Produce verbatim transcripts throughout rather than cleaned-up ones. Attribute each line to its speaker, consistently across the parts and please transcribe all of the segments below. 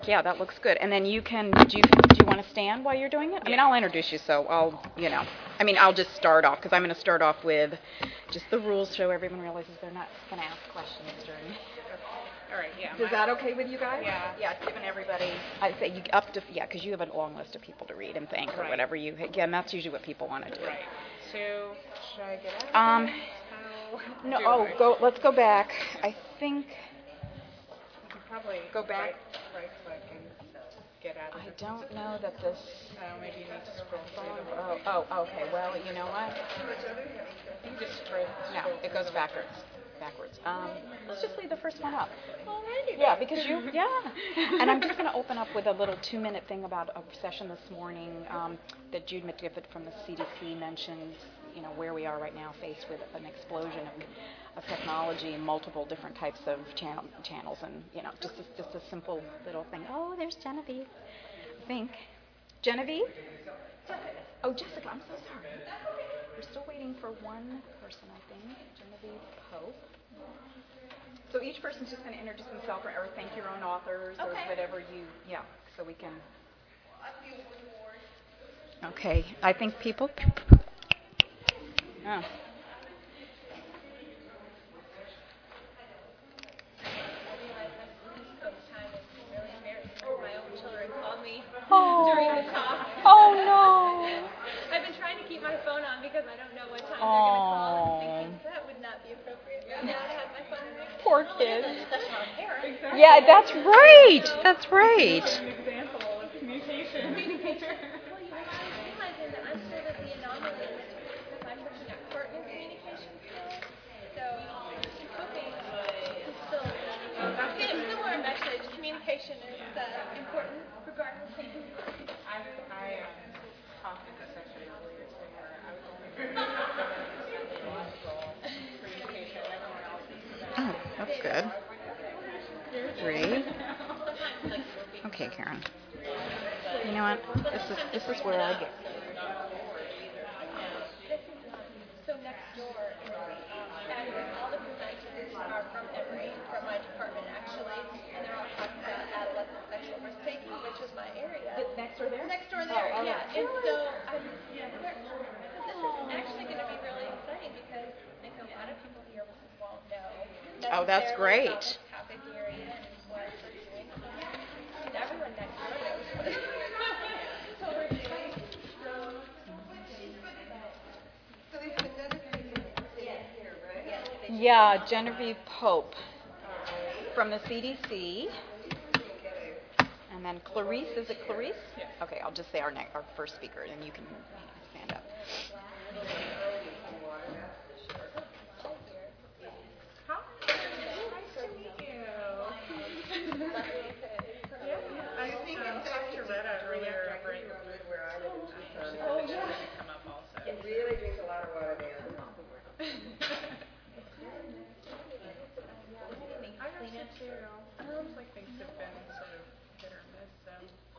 Speaker 1: Yeah, that looks good. And then you can, do you, do you want to stand while you're doing it? I mean, I'll introduce you, so I'll, you know, I mean, I'll just start off, because I'm going to start off with just the rules so everyone realizes they're not going to ask questions during.
Speaker 2: All right, yeah.
Speaker 1: Is that okay with you guys?
Speaker 2: Yeah.
Speaker 1: Yeah, it's giving everybody, I'd say you up to, yeah, because you have a long list of people to read and thank or
Speaker 2: Right.
Speaker 1: whatever you, again, that's usually what people want to do.
Speaker 2: Right. So, should I get out of
Speaker 1: Um,
Speaker 2: this? How
Speaker 1: No,
Speaker 2: do
Speaker 1: oh,
Speaker 2: I?
Speaker 1: go, let's go back. I think,
Speaker 2: I can probably
Speaker 1: Go back.
Speaker 2: Right, right click and get out of
Speaker 1: I
Speaker 2: it.
Speaker 1: don't know that this,
Speaker 2: Oh, maybe you need to scroll through the
Speaker 1: oh, oh, okay, well, you know what?
Speaker 2: You just scroll.
Speaker 1: No,
Speaker 2: scroll
Speaker 1: it
Speaker 2: through
Speaker 1: goes
Speaker 2: the-
Speaker 1: backwards. Backwards. Um, let's just leave the first one up.
Speaker 2: Alrighty.
Speaker 1: Yeah, because you, yeah. And I'm just going to open up with a little two-minute thing about a session this morning um, that Jude McGiffert from the C D C mentioned, you know, where we are right now faced with an explosion of, of technology and multiple different types of channel, channels and, you know, just a, just a simple little thing. Oh, there's Genevieve, I think. Genevieve? Oh, Jessica, I'm so sorry. We're still waiting for one person, I think. Genevieve Pope. So each person's just going to introduce themselves or, or thank your own authors or
Speaker 3: Okay.
Speaker 1: whatever you, yeah, so we can. Okay, I think people. Oh.
Speaker 3: My own children called me
Speaker 1: Oh.
Speaker 3: during the talk.
Speaker 1: Oh no.
Speaker 3: I've been trying to keep my phone on because I don't know what time
Speaker 1: Oh.
Speaker 3: they're going to call. I'm thinking that would not be appropriate right now to have my phone ring.
Speaker 1: Poor kids.
Speaker 3: Error.
Speaker 1: Yeah, that's right. That's right.
Speaker 2: An example of communication.
Speaker 3: Well, you know, I was realizing that I'm sort of the anomaly in this because I'm looking at partner communication skills. So I'm hoping to still get a similar message. Communication is uh, important regardless of who.
Speaker 2: I, I um, talked in the session earlier where I was only very logical communication. Everyone else is
Speaker 1: Oh, that's good. Three. Okay, Karen. You know what? This is this is where I get.
Speaker 3: So next door, um, all the presenters are from Emory, from my department actually, and they're all talking about adolescent sexual risk taking, which is my area.
Speaker 1: Next door there?
Speaker 3: Next door
Speaker 1: Oh,
Speaker 3: there,
Speaker 1: all
Speaker 3: yeah.
Speaker 1: right.
Speaker 3: And so I'm, yeah, so this is actually going to be really exciting because I think a lot of people here won't know
Speaker 1: Oh, that's
Speaker 3: necessarily about
Speaker 1: great.
Speaker 3: this topic area and what we're doing. So, I mean, everyone next door knows what we're doing. So,
Speaker 4: So there's another person here, right?
Speaker 1: Yeah, Genevieve Pope from the C D C. And then Clarice, is it Clarice?
Speaker 2: Yes.
Speaker 1: Okay, I'll just say our next, our first speaker, and you can stand up.
Speaker 2: Hi. Nice to meet you. Yeah, I think I talked to Retta earlier over in
Speaker 4: Where I live in Tucson.
Speaker 2: Oh, yeah. Come up also.
Speaker 4: It really drinks a lot of water there.
Speaker 2: I got you too. It seems like things have been sort of hit or miss, so.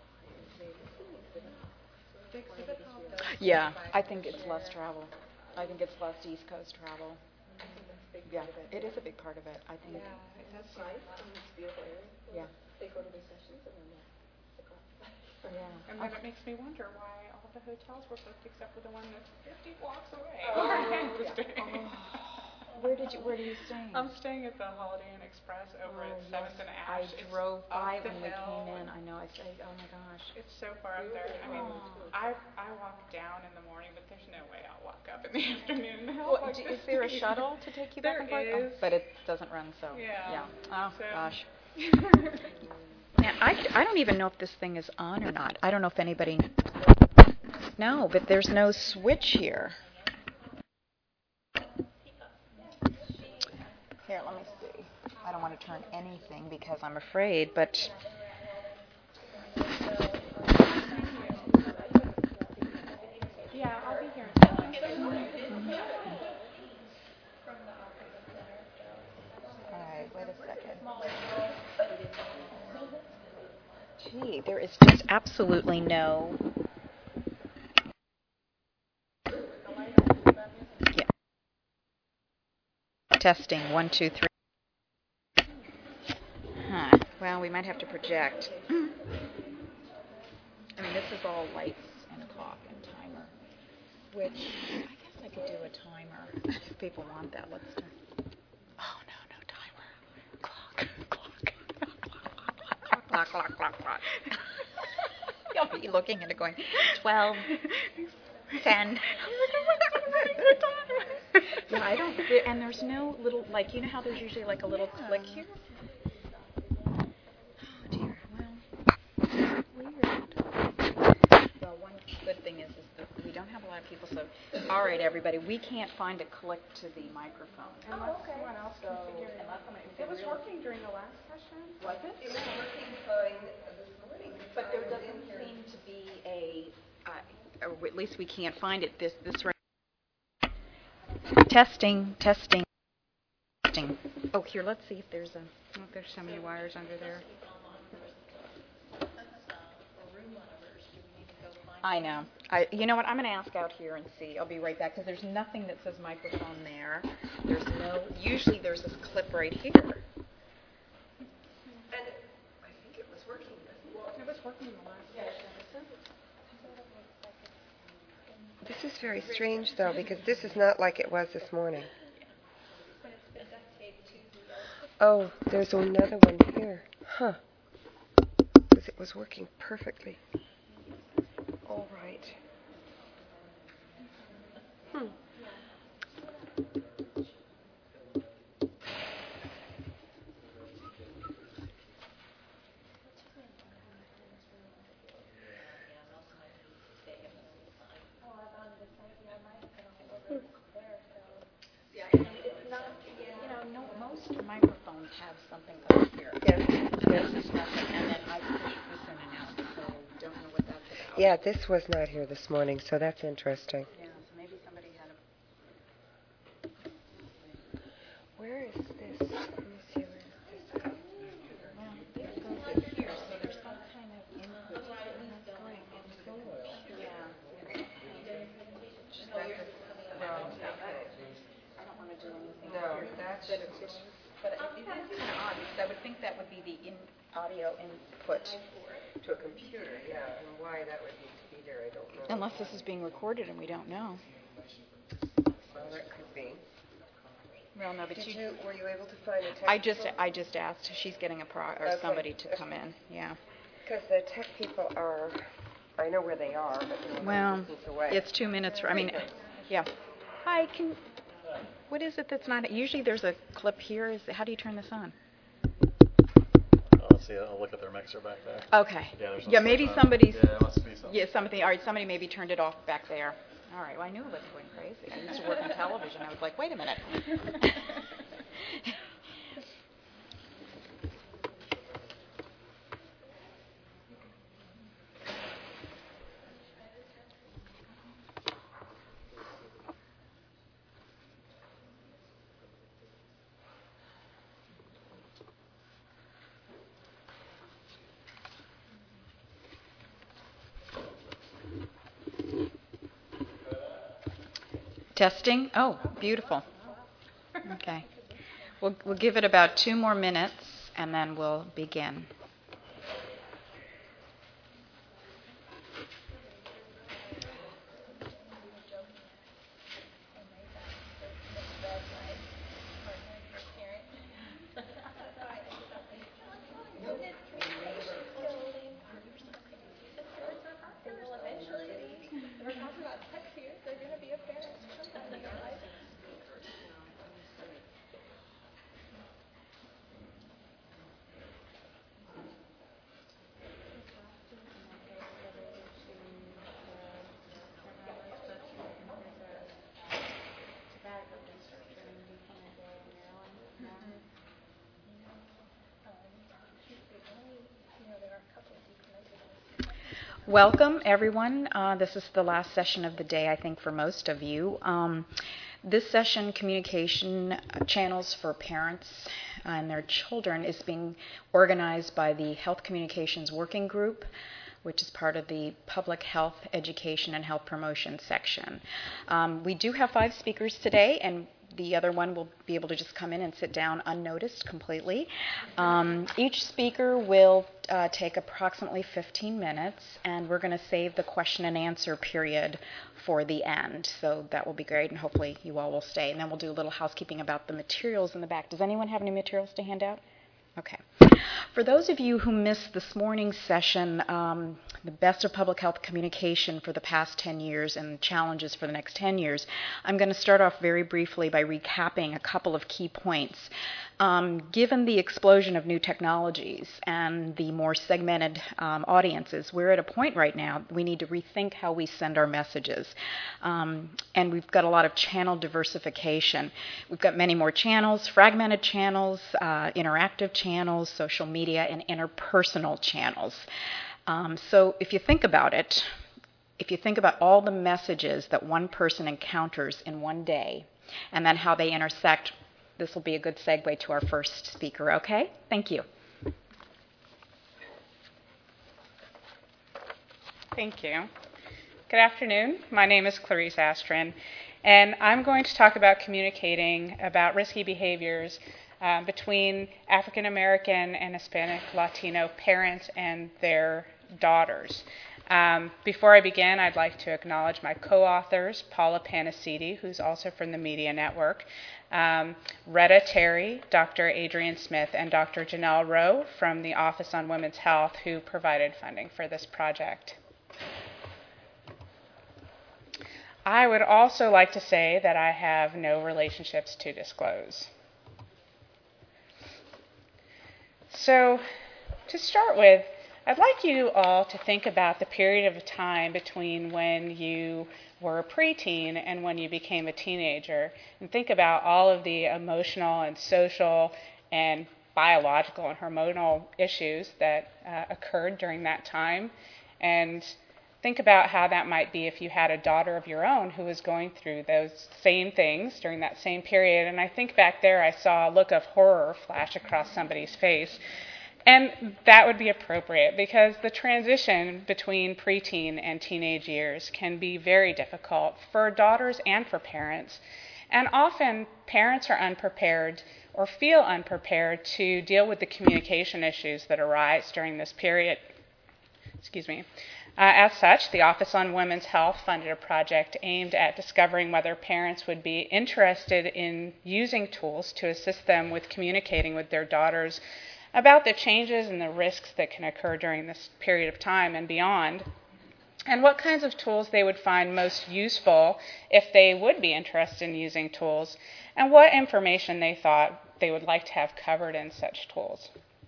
Speaker 2: The exhibit hall does
Speaker 1: Yeah,
Speaker 2: seem like-
Speaker 1: I think it's less travel. I think it's less East Coast travel. Yeah, it is a big part of it, I think.
Speaker 2: Yeah, it does seem.
Speaker 4: Nice, and it's a beautiful area.
Speaker 1: Yeah.
Speaker 4: They go to the sessions and then they go outside.
Speaker 1: Yeah.
Speaker 2: And then it makes me wonder why all the hotels were booked except for the one that's fifty blocks away.
Speaker 4: Oh,
Speaker 2: Where I had to
Speaker 4: yeah.
Speaker 2: stay.
Speaker 1: Where did you? Where do you stay?
Speaker 2: I'm staying at the Holiday Inn Express over
Speaker 1: Oh,
Speaker 2: at seventh
Speaker 1: yes.
Speaker 2: and
Speaker 1: I
Speaker 2: Ash. It's
Speaker 1: drove by
Speaker 2: up the
Speaker 1: when we
Speaker 2: hill.
Speaker 1: came in. I know. I say, oh my gosh.
Speaker 2: It's so far up there. I mean,
Speaker 1: Oh.
Speaker 2: I I walk down in the morning, but there's no way I'll walk up in the afternoon.
Speaker 1: Well, d- is there a shuttle to take you back
Speaker 2: There
Speaker 1: and forth?
Speaker 2: is.
Speaker 1: Oh, but it doesn't run, so
Speaker 2: Yeah.
Speaker 1: Oh
Speaker 2: So-
Speaker 1: gosh. Man, I, I don't even know if this thing is on or not. I don't know if anybody. No, but there's no switch here. Here, let me see. I don't want to turn anything because I'm afraid, but.
Speaker 2: Yeah, I'll be here until like six.
Speaker 1: All right, wait a second. Gee, there is just absolutely no. Yeah. Testing one, two, three. Huh. Well, we might have to project. I mean, this is all lights and a clock and timer, which I guess I could do a timer if people want that. Let's do. Oh no, no timer. Clock, clock, clock, clock, clock, clock. You'll be looking at it going, twelve, ten. Yeah, I don't. There, and there's no little, like, you know how there's usually like a little click here. Oh dear. Well, weird. Well, one good thing is, is that we don't have a lot of people. So, all right, everybody, we can't find a click to the microphone.
Speaker 2: Unless
Speaker 3: okay.
Speaker 2: someone else
Speaker 1: So,
Speaker 2: configured it.
Speaker 1: unless somebody
Speaker 2: It was
Speaker 1: really-
Speaker 2: working during the last session.
Speaker 1: Was it?
Speaker 4: It was working fine this morning.
Speaker 1: But there
Speaker 4: I was in
Speaker 1: doesn't
Speaker 4: here.
Speaker 1: seem to be a, uh, or at least we can't find it. This this. Right. Testing, testing, testing. Oh, here, let's see if there's a. Oh, there's so many wires under there. I know. I. You know what? I'm going to ask out here and see. I'll be right back because there's nothing that says microphone there. There's no. Usually there's this clip right here.
Speaker 4: And I think it was working.
Speaker 2: It was working in the last session.
Speaker 5: This is very strange, though, because this is not like it was this morning. Oh, there's another one here. Huh. Because it was working perfectly. All right. Hmm.
Speaker 1: Microphones have something up here.
Speaker 5: Yes.
Speaker 1: And
Speaker 5: Yes.
Speaker 1: this is nothing, and then I push this in and out, so don't know what that's about.
Speaker 5: Yeah, this was not here this morning, so that's interesting.
Speaker 1: Yeah, so maybe somebody had a.
Speaker 5: Where is this? Let me see, where is this?
Speaker 1: Well, this goes in here, so there's some kind of input. Yeah. Just like this. Well, I don't want to do anything.
Speaker 5: No,
Speaker 1: here.
Speaker 5: that's
Speaker 1: But it's just. But it it is kind of odd because I would think that would be the in audio input.
Speaker 5: to a computer, yeah, and why that would need to be there, I don't know.
Speaker 1: Unless this is being recorded and we don't know.
Speaker 5: Well, that could be.
Speaker 1: Well, no, but
Speaker 5: Did
Speaker 1: you.
Speaker 5: you, were you able to find a tech
Speaker 1: I just
Speaker 5: people?
Speaker 1: I just asked. She's getting a pro or
Speaker 5: Okay.
Speaker 1: somebody to come in. Yeah.
Speaker 5: Because the tech people are, I know where they are, but they're a
Speaker 1: Well,
Speaker 5: little distance away.
Speaker 1: it's two minutes. For, I mean, yeah. Hi. Can. What is it that's not? Usually there's a clip here. Is how do you turn this on?
Speaker 6: I'll see. I'll look at their mixer back there.
Speaker 1: Okay.
Speaker 6: Yeah, there's no
Speaker 1: Yeah. Maybe
Speaker 6: switch on.
Speaker 1: somebody's.
Speaker 6: Yeah, it must be something.
Speaker 1: Yeah. Something. All right. Somebody maybe turned it off back there. All right. Well, I knew it was going crazy. I used to work in television. I was like, wait a minute. Testing. Oh, beautiful. Okay. We'll we'll give it about two more minutes and then we'll begin. Welcome, everyone. Uh, this is the last session of the day, I think, for most of you. Um, this session, Communication Channels for Parents and Their Children, is being organized by the Health Communications Working Group, which is part of the Public Health Education and Health Promotion section. Um, we do have five speakers today, and the other one will be able to just come in and sit down unnoticed completely. Um, each speaker will uh, take approximately fifteen minutes, and we're going to save the question and answer period for the end. So that will be great, and hopefully you all will stay. And then we'll do a little housekeeping about the materials in the back. Does anyone have any materials to hand out? Okay. For those of you who missed this morning's session, um, the best of public health communication for the past ten years and challenges for the next ten years, I'm going to start off very briefly by recapping a couple of key points. Um, given the explosion of new technologies and the more segmented um, audiences, we're at a point right now we need to rethink how we send our messages. Um, and we've got a lot of channel diversification. We've got many more channels, fragmented channels, uh, interactive channels, social media, and interpersonal channels. Um, so if you think about it, if you think about all the messages that one person encounters in one day, and then how they intersect, this will be a good segue to our first speaker, okay? Thank you.
Speaker 2: Thank you. Good afternoon. My name is Clarice Astrin, and I'm going to talk about communicating about risky behaviors uh, between African American and Hispanic Latino parents and their daughters. Um, before I begin, I'd like to acknowledge my co-authors, Paula Panacidi, who's also from the Media Network, um, Retta Terry, Doctor Adrian Smith, and Doctor Janelle Rowe from the Office on Women's Health, who provided funding for this project. I would also like to say that I have no relationships to disclose. So, to start with, I'd like you all to think about the period of time between when you were a preteen and when you became a teenager, and think about all of the emotional and social and biological and hormonal issues that uh, occurred during that time, and think about how that might be if you had a daughter of your own who was going through those same things during that same period. And I think back there I saw a look of horror flash across somebody's face. And that would be appropriate because the transition between preteen and teenage years can be very difficult for daughters and for parents. And often parents are unprepared or feel unprepared to deal with the communication issues that arise during this period. Excuse me. Uh, as such, the Office on Women's Health funded a project aimed at discovering whether parents would be interested in using tools to assist them with communicating with their daughters about the changes and the risks that can occur during this period of time and beyond, and what kinds of tools they would find most useful if they would be interested in using tools, and what information they thought they would like to have covered in such tools.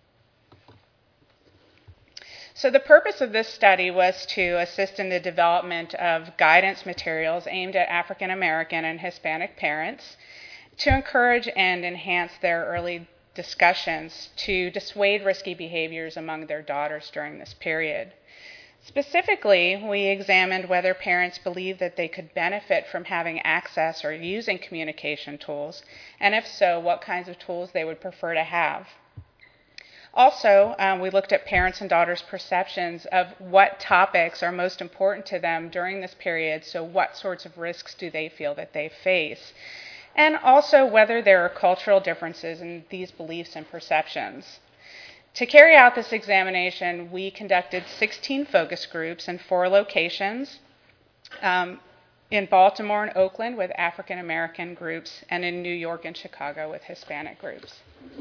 Speaker 2: So the purpose of this study was to assist in the development of guidance materials aimed at African American and Hispanic parents to encourage and enhance their early discussions to dissuade risky behaviors among their daughters during this period. Specifically, we examined whether parents believed that they could benefit from having access or using communication tools, and if so, what kinds of tools they would prefer to have. Also, um, we looked at parents' and daughters' perceptions of what topics are most important to them during this period, so what sorts of risks do they feel that they face, and also whether there are cultural differences in these beliefs and perceptions. To carry out this examination, we conducted sixteen focus groups in four locations, um, in Baltimore and Oakland with African American groups, and in New York and Chicago with Hispanic groups.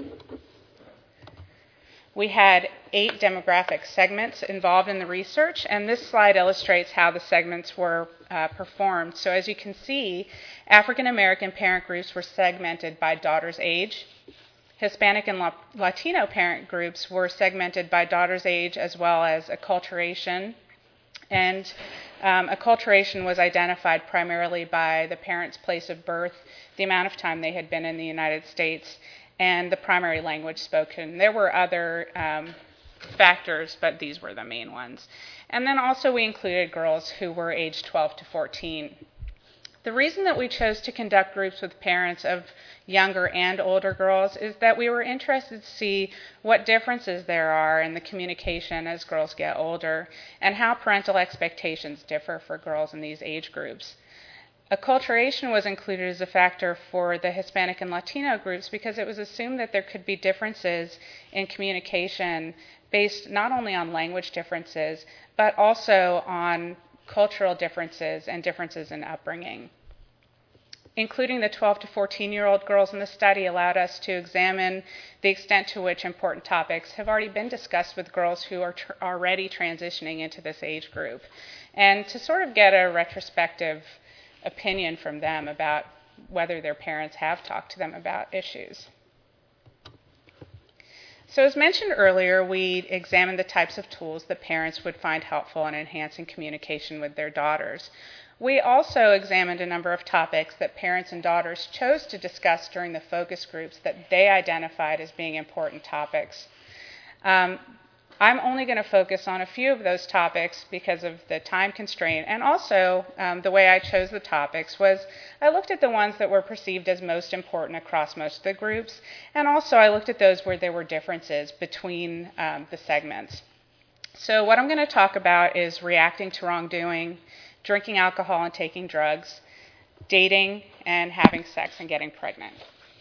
Speaker 2: We had eight demographic segments involved in the research, and this slide illustrates how the segments were uh, performed. So as you can see, African American parent groups were segmented by daughter's age. Hispanic and La- Latino parent groups were segmented by daughter's age as well as acculturation. And um, acculturation was identified primarily by the parent's place of birth, the amount of time they had been in the United States, and the primary language spoken. There were other um, factors, but these were the main ones. And then also we included girls who were aged twelve to fourteen. The reason that we chose to conduct groups with parents of younger and older girls is that we were interested to see what differences there are in the communication as girls get older and how parental expectations differ for girls in these age groups. Acculturation was included as a factor for the Hispanic and Latino groups because it was assumed that there could be differences in communication based not only on language differences, but also on cultural differences and differences in upbringing. Including the twelve to fourteen-year-old girls in the study allowed us to examine the extent to which important topics have already been discussed with girls who are tr- already transitioning into this age group, and to sort of get a retrospective opinion from them about whether their parents have talked to them about issues. So as mentioned earlier, we examined the types of tools that parents would find helpful in enhancing communication with their daughters. We also examined a number of topics that parents and daughters chose to discuss during the focus groups that they identified as being important topics. Um, I'm only going to focus on a few of those topics because of the time constraint, and also um, the way I chose the topics was I looked at the ones that were perceived as most important across most of the groups, and also I looked at those where there were differences between um, the segments. So what I'm going to talk about is reacting to wrongdoing, drinking alcohol and taking drugs, dating, and having sex and getting pregnant.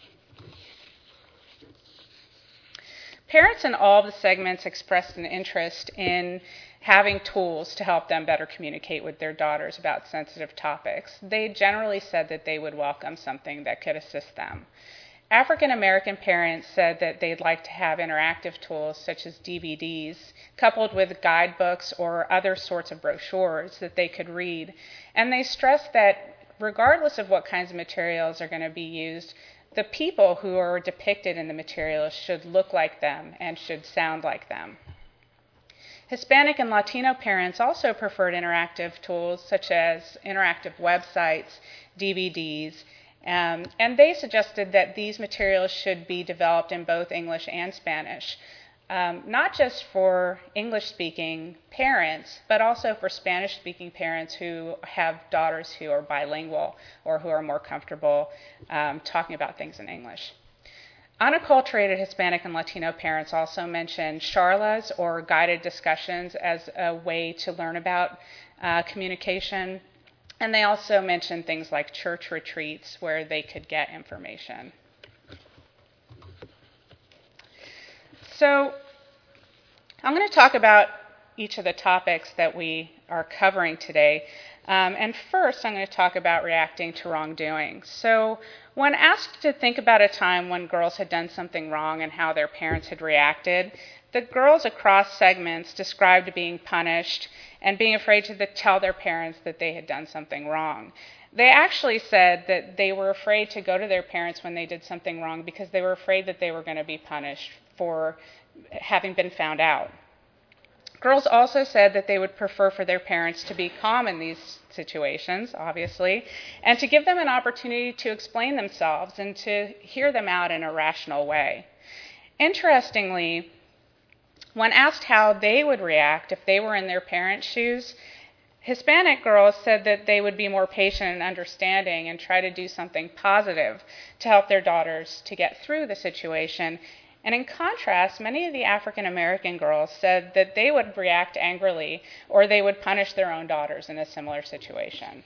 Speaker 2: Parents in all of the segments expressed an interest in having tools to help them better communicate with their daughters about sensitive topics. They generally said that they would welcome something that could assist them. African American parents said that they'd like to have interactive tools such as D V Ds coupled with guidebooks or other sorts of brochures that they could read. And they stressed that regardless of what kinds of materials are going to be used, the people who are depicted in the materials should look like them and should sound like them. Hispanic and Latino parents also preferred interactive tools such as interactive websites, D V Ds, um, and they suggested that these materials should be developed in both English and Spanish, um, not just for English-speaking parents, but also for Spanish-speaking parents who have daughters who are bilingual or who are more comfortable um, talking about things in English. Unacculturated Hispanic and Latino parents also mentioned charlas or guided discussions as a way to learn about uh, communication. And they also mentioned things like church retreats where they could get information. So I'm going to talk about each of the topics that we are covering today. Um, and first, I'm going to talk about reacting to wrongdoing. So when asked to think about a time when girls had done something wrong and how their parents had reacted, the girls across segments described being punished and being afraid to tell their parents that they had done something wrong. They actually said that they were afraid to go to their parents when they did something wrong because they were afraid that they were going to be punished for having been found out. Girls also said that they would prefer for their parents to be calm in these situations, obviously, and to give them an opportunity to explain themselves and to hear them out in a rational way. Interestingly, when asked how they would react if they were in their parents' shoes, Hispanic girls said that they would be more patient and understanding and try to do something positive to help their daughters to get through the situation. And in contrast, many of the African American girls said that they would react angrily or they would punish their own daughters in a similar situation.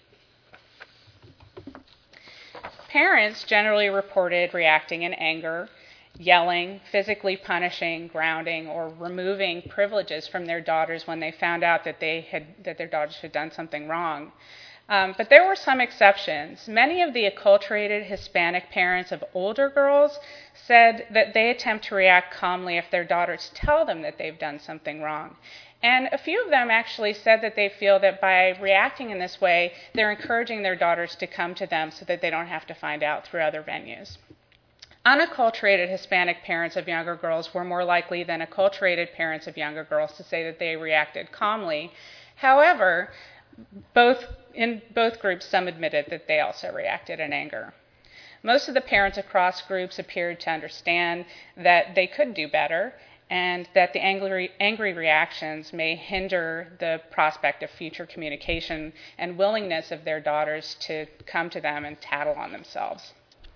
Speaker 2: Parents generally reported reacting in anger, yelling, physically punishing, grounding, or removing privileges from their daughters when they found out that they had that their daughters had done something wrong. Um, but there were some exceptions. Many of the acculturated Hispanic parents of older girls said that they attempt to react calmly if their daughters tell them that they've done something wrong. And a few of them actually said that they feel that by reacting in this way, they're encouraging their daughters to come to them so that they don't have to find out through other venues. Unacculturated Hispanic parents of younger girls were more likely than acculturated parents of younger girls to say that they reacted calmly. However, both in both groups, some admitted that they also reacted in anger. Most of the parents across groups appeared to understand that they could do better and that the angry, angry reactions may hinder the prospect of future communication and willingness of their daughters to come to them and tattle on themselves.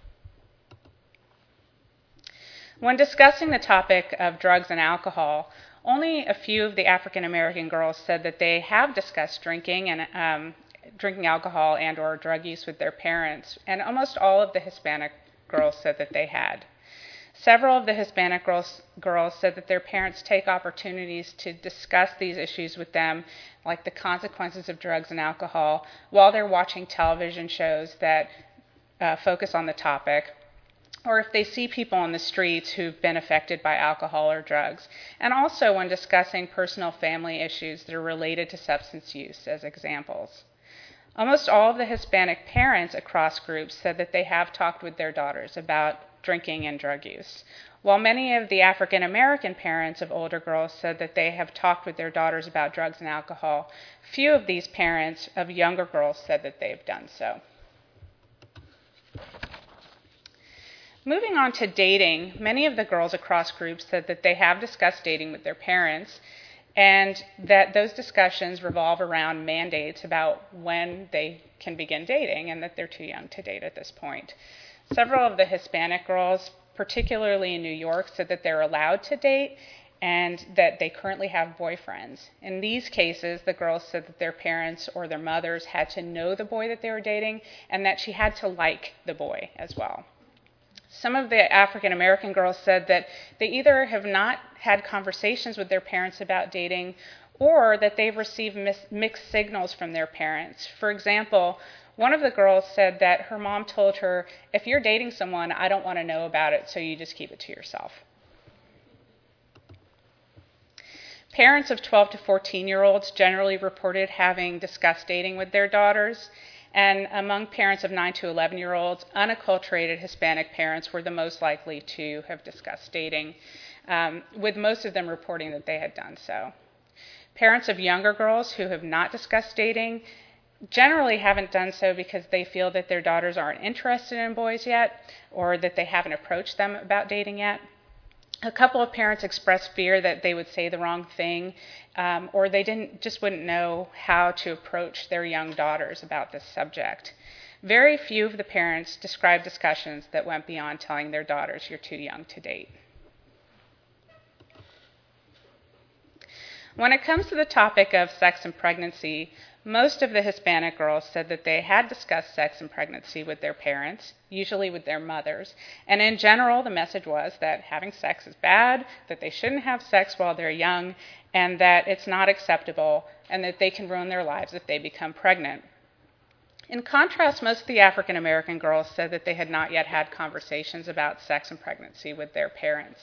Speaker 2: When discussing the topic of drugs and alcohol, only a few of the African American girls said that they have discussed drinking and um, drinking alcohol and or drug use with their parents, and almost all of the Hispanic girls said that they had. Several of the Hispanic girls, girls said that their parents take opportunities to discuss these issues with them, like the consequences of drugs and alcohol, while they're watching television shows that uh, focus on the topic, or if they see people on the streets who've been affected by alcohol or drugs, and also when discussing personal family issues that are related to substance use as examples. Almost all of the Hispanic parents across groups said that they have talked with their daughters about drinking and drug use, while many of the African American parents of older girls said that they have talked with their daughters about drugs and alcohol. Few of these parents of younger girls said that they've done so. Moving on to dating, many of the girls across groups said that they have discussed dating with their parents, and that those discussions revolve around mandates about when they can begin dating, and that they're too young to date at this point. Several of the Hispanic girls, particularly in New York, said that they're allowed to date and that they currently have boyfriends. In these cases, the girls said that their parents or their mothers had to know the boy that they were dating and that she had to like the boy as well. Some of the African American girls said that they either have not had conversations with their parents about dating or that they've received mis- mixed signals from their parents. For example, one of the girls said that her mom told her, if you're dating someone, I don't want to know about it, so you just keep it to yourself. Parents of twelve to fourteen-year-olds generally reported having discussed dating with their daughters, and among parents of nine to eleven-year-olds, unacculturated Hispanic parents were the most likely to have discussed dating, um, with most of them reporting that they had done so. Parents of younger girls who have not discussed dating generally haven't done so because they feel that their daughters aren't interested in boys yet, or that they haven't approached them about dating yet. A couple of parents expressed fear that they would say the wrong thing, um, or they didn't just wouldn't know how to approach their young daughters about this subject. Very few of the parents described discussions that went beyond telling their daughters, you're too young to date. When it comes to the topic of sex and pregnancy, most of the Hispanic girls said that they had discussed sex and pregnancy with their parents, usually with their mothers, and in general the message was that having sex is bad, that they shouldn't have sex while they're young, and that it's not acceptable, and that they can ruin their lives if they become pregnant. In contrast, most of the African American girls said that they had not yet had conversations about sex and pregnancy with their parents.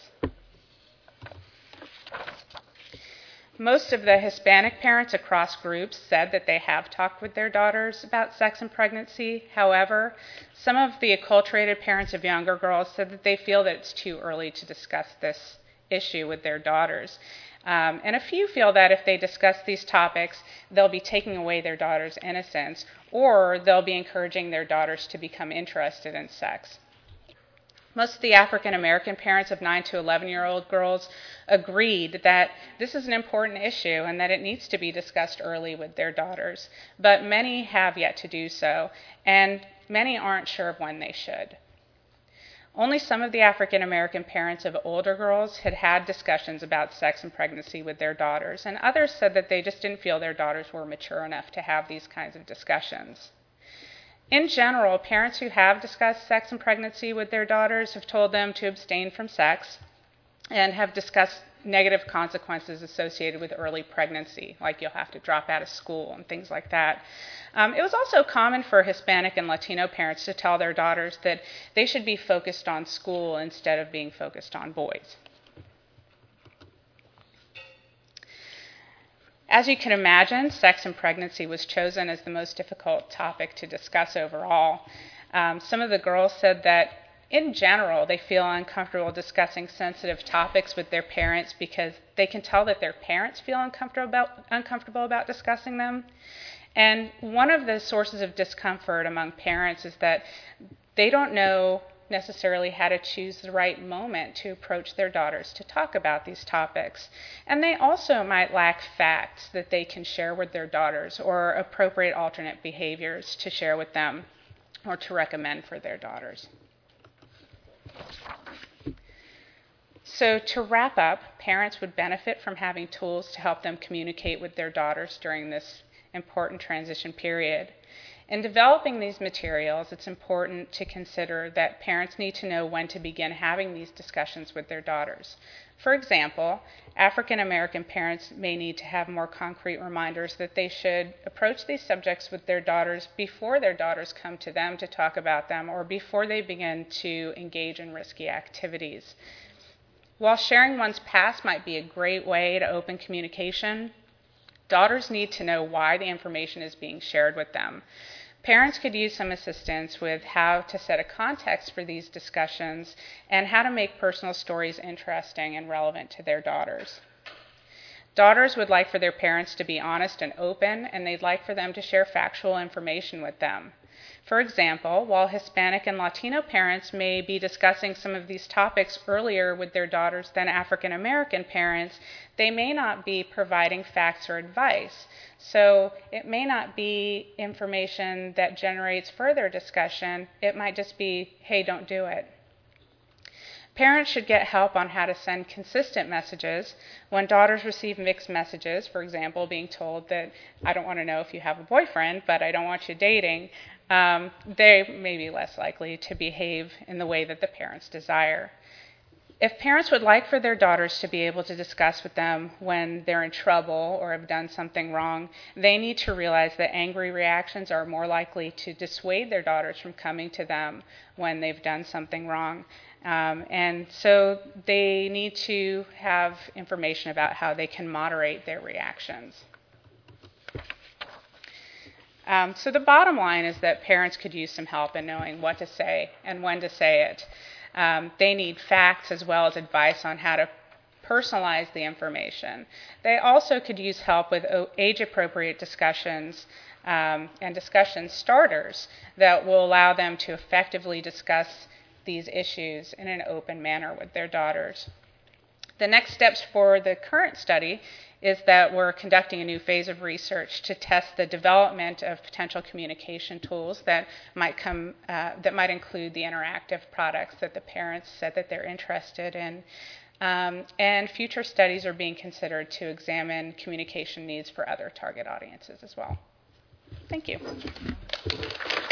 Speaker 2: Most of the Hispanic parents across groups said that they have talked with their daughters about sex and pregnancy. However, some of the acculturated parents of younger girls said that they feel that it's too early to discuss this issue with their daughters. Um, and a few feel that if they discuss these topics, they'll be taking away their daughter's innocence, or they'll be encouraging their daughters to become interested in sex. Most of the African American parents of nine to eleven-year-old girls agreed that this is an important issue and that it needs to be discussed early with their daughters. But many have yet to do so, and many aren't sure of when they should. Only some of the African American parents of older girls had had discussions about sex and pregnancy with their daughters, and others said that they just didn't feel their daughters were mature enough to have these kinds of discussions. In general, parents who have discussed sex and pregnancy with their daughters have told them to abstain from sex and have discussed negative consequences associated with early pregnancy, like you'll have to drop out of school and things like that. Um, it was also common for Hispanic and Latino parents to tell their daughters that they should be focused on school instead of being focused on boys. As you can imagine, sex and pregnancy was chosen as the most difficult topic to discuss overall. Um, some of the girls said that, in general, they feel uncomfortable discussing sensitive topics with their parents because they can tell that their parents feel uncomfortable about, uncomfortable about discussing them. And one of the sources of discomfort among parents is that they don't know necessarily how to choose the right moment to approach their daughters to talk about these topics. And they also might lack facts that they can share with their daughters or appropriate alternate behaviors to share with them or to recommend for their daughters. So to wrap up, parents would benefit from having tools to help them communicate with their daughters during this important transition period. In developing these materials, it's important to consider that parents need to know when to begin having these discussions with their daughters. For example, African American parents may need to have more concrete reminders that they should approach these subjects with their daughters before their daughters come to them to talk about them or before they begin to engage in risky activities. While sharing one's past might be a great way to open communication, daughters need to know why the information is being shared with them. Parents could use some assistance with how to set a context for these discussions and how to make personal stories interesting and relevant to their daughters. Daughters would like for their parents to be honest and open, and they'd like for them to share factual information with them. For example, while Hispanic and Latino parents may be discussing some of these topics earlier with their daughters than African American parents, they may not be providing facts or advice. So it may not be information that generates further discussion. It might just be, hey, don't do it. Parents should get help on how to send consistent messages. When daughters receive mixed messages, for example, being told that I don't want to know if you have a boyfriend, but I don't want you dating, um, they may be less likely to behave in the way that the parents desire. If parents would like for their daughters to be able to discuss with them when they're in trouble or have done something wrong, they need to realize that angry reactions are more likely to dissuade their daughters from coming to them when they've done something wrong. Um, and so they need to have information about how they can moderate their reactions. Um, so the bottom line is that parents could use some help in knowing what to say and when to say it. Um, they need facts as well as advice on how to personalize the information. They also could use help with age-appropriate discussions um, and discussion starters that will allow them to effectively discuss these issues in an open manner with their daughters. The next steps for the current study is that we're conducting a new phase of research to test the development of potential communication tools that might come uh, that might include the interactive products that the parents said that they're interested in. Um, and future studies are being considered to examine communication needs for other target audiences as well. Thank you.